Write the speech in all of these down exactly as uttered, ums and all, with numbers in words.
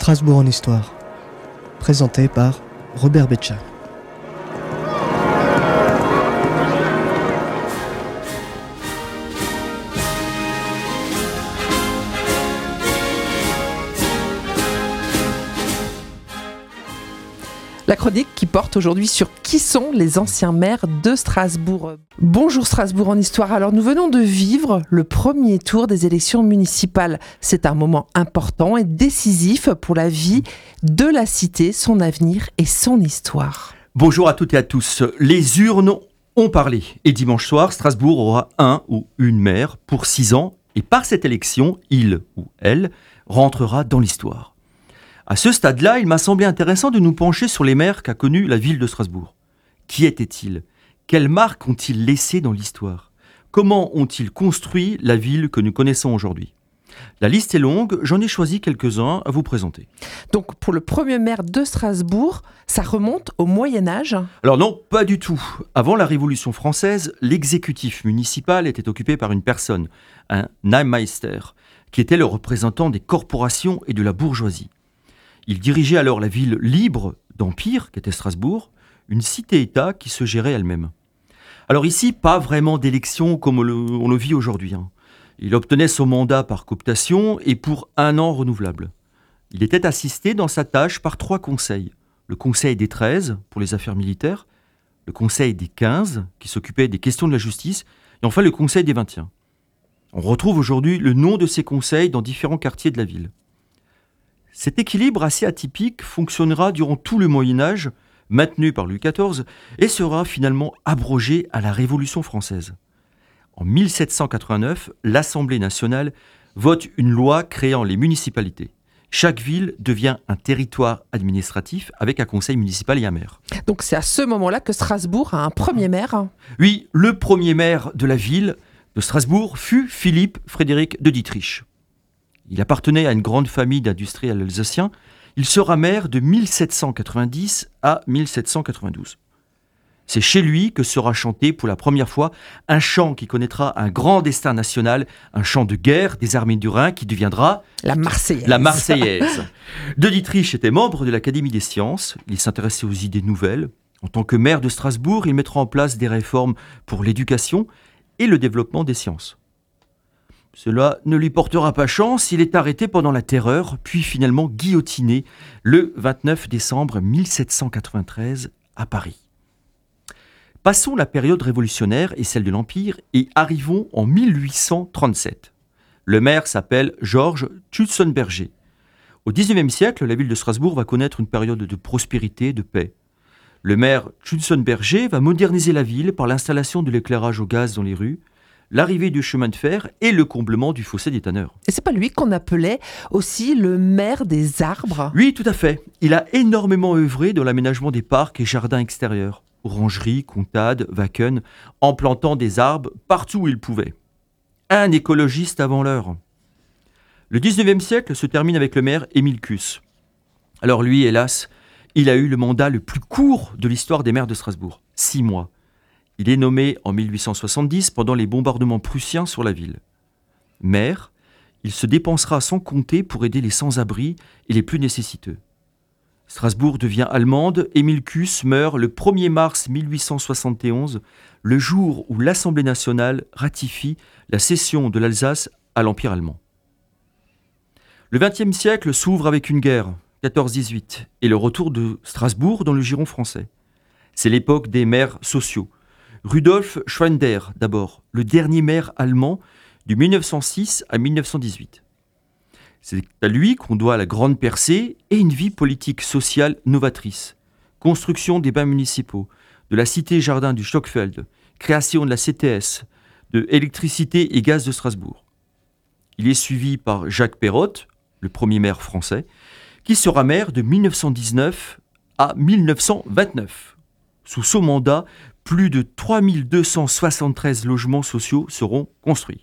Strasbourg en histoire, présenté par Robert Betcha. La chronique qui porte aujourd'hui sur qui sont les anciens maires de Strasbourg. Bonjour Strasbourg en histoire. Alors nous venons de vivre le premier tour des élections municipales. C'est un moment important et décisif pour la vie de la cité, son avenir et son histoire. Bonjour à toutes et à tous. Les urnes ont parlé. Et dimanche soir, Strasbourg aura un ou une maire pour six ans. Et par cette élection, il ou elle rentrera dans l'histoire. À ce stade-là, il m'a semblé intéressant de nous pencher sur les maires qu'a connus la ville de Strasbourg. Qui étaient-ils ? Quelles marques ont-ils laissées dans l'histoire ? Comment ont-ils construit la ville que nous connaissons aujourd'hui ? La liste est longue, j'en ai choisi quelques-uns à vous présenter. Donc pour le premier maire de Strasbourg, ça remonte au Moyen-Âge ? Alors non, pas du tout. Avant la Révolution française, l'exécutif municipal était occupé par une personne, un Nahmeister, qui était le représentant des corporations et de la bourgeoisie. Il dirigeait alors la ville libre d'Empire, qui était Strasbourg, une cité-État qui se gérait elle-même. Alors ici, pas vraiment d'élection comme on le, on le vit aujourd'hui. Hein. Il obtenait son mandat par cooptation et pour un an renouvelable. Il était assisté dans sa tâche par trois conseils. Le conseil des treize, pour les affaires militaires, le conseil des quinze, qui s'occupait des questions de la justice, et enfin le conseil des vingt et un. On retrouve aujourd'hui le nom de ces conseils dans différents quartiers de la ville. Cet équilibre assez atypique fonctionnera durant tout le Moyen-Âge, maintenu par Louis quatorze, et sera finalement abrogé à la Révolution française. En mille sept cent quatre-vingt-neuf, l'Assemblée nationale vote une loi créant les municipalités. Chaque ville devient un territoire administratif avec un conseil municipal et un maire. Donc c'est à ce moment-là que Strasbourg a un premier maire ? Oui, le premier maire de la ville de Strasbourg fut Philippe Frédéric de Dietrich. Il appartenait à une grande famille d'industriels alsaciens. Il sera maire de mille sept cent quatre-vingt-dix à mille sept cent quatre-vingt-douze. C'est chez lui que sera chanté pour la première fois un chant qui connaîtra un grand destin national, un chant de guerre des armées du Rhin qui deviendra la Marseillaise. La Marseillaise. De Dietrich était membre de l'Académie des sciences. Il s'intéressait aux idées nouvelles. En tant que maire de Strasbourg, il mettra en place des réformes pour l'éducation et le développement des sciences. Cela ne lui portera pas chance, il est arrêté pendant la Terreur, puis finalement guillotiné le vingt-neuf décembre mille sept cent quatre-vingt-treize à Paris. Passons la période révolutionnaire et celle de l'Empire et arrivons en mille huit cent trente-sept. Le maire s'appelle Georges Tschutzenberger. Au dix-neuvième siècle, la ville de Strasbourg va connaître une période de prospérité, de paix. Le maire Tschutzenberger va moderniser la ville par l'installation de l'éclairage au gaz dans les rues, l'arrivée du chemin de fer et le comblement du fossé des tanneurs. Et c'est pas lui qu'on appelait aussi le maire des arbres ? Oui, tout à fait. Il a énormément œuvré dans l'aménagement des parcs et jardins extérieurs, orangeries, comtades, wacken, en plantant des arbres partout où il pouvait. Un écologiste avant l'heure. Le dix-neuvième siècle se termine avec le maire Émile Kuss. Alors lui, hélas, il a eu le mandat le plus court de l'histoire des maires de Strasbourg, six mois. Il est nommé en mille huit cent soixante-dix pendant les bombardements prussiens sur la ville. Maire, il se dépensera sans compter pour aider les sans-abri et les plus nécessiteux. Strasbourg devient allemande, Émile Kuss meurt le premier mars mille huit cent soixante et onze, le jour où l'Assemblée nationale ratifie la cession de l'Alsace à l'Empire allemand. Le vingtième siècle s'ouvre avec une guerre, quatorze dix-huit, et le retour de Strasbourg dans le giron français. C'est l'époque des maires sociaux. Rudolf Schwender, d'abord, le dernier maire allemand de mille neuf cent six à mille neuf cent dix-huit. C'est à lui qu'on doit la grande percée et une vie politique sociale novatrice. Construction des bains municipaux, de la cité-jardin du Stockfeld, création de la C T S, de électricité et gaz de Strasbourg. Il est suivi par Jacques Perrotte, le premier maire français, qui sera maire de mille neuf cent dix-neuf à mille neuf cent vingt-neuf. Sous son mandat, plus de trois mille deux cent soixante-treize logements sociaux seront construits.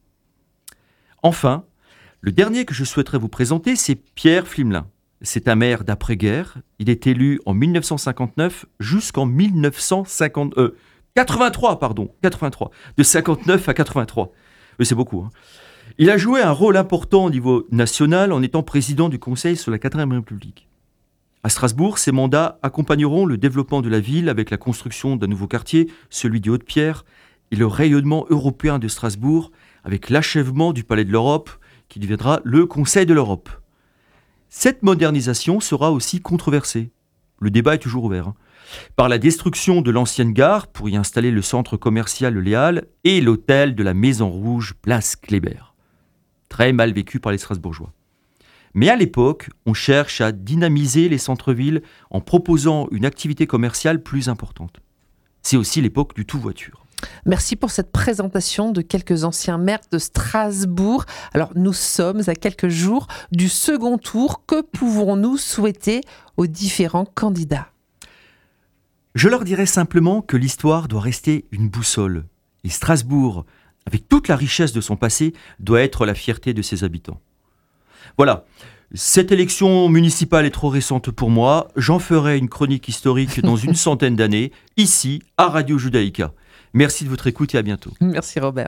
Enfin, le dernier que je souhaiterais vous présenter, c'est Pierre Flimelin. C'est un maire d'après-guerre. Il est élu en mille neuf cent cinquante-neuf jusqu'en mille neuf cent cinquante, quatre-vingt-trois, pardon, quatre-vingt-trois, de cinquante-neuf à quatre-vingt-trois. Mais c'est beaucoup. Hein. Il a joué un rôle important au niveau national en étant président du Conseil sur la quatrième République. À Strasbourg, ses mandats accompagneront le développement de la ville avec la construction d'un nouveau quartier, celui du Haut-de-Pierre, et le rayonnement européen de Strasbourg avec l'achèvement du Palais de l'Europe qui deviendra le Conseil de l'Europe. Cette modernisation sera aussi controversée. Le débat est toujours ouvert. Hein. Par la destruction de l'ancienne gare pour y installer le centre commercial Le Léal et l'hôtel de la Maison Rouge, place Kléber. Très mal vécu par les Strasbourgeois. Mais à l'époque, on cherche à dynamiser les centres-villes en proposant une activité commerciale plus importante. C'est aussi l'époque du tout-voiture. Merci pour cette présentation de quelques anciens maires de Strasbourg. Alors, nous sommes à quelques jours du second tour. Que pouvons-nous souhaiter aux différents candidats ? Je leur dirais simplement que l'histoire doit rester une boussole. Et Strasbourg, avec toute la richesse de son passé, doit être la fierté de ses habitants. Voilà, cette élection municipale est trop récente pour moi. J'en ferai une chronique historique dans une centaine d'années, ici, à Radio Judaïka. Merci de votre écoute et à bientôt. Merci Robert.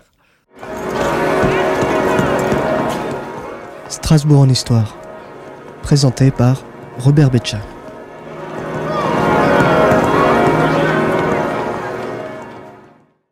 Strasbourg en histoire, présenté par Robert Betcha.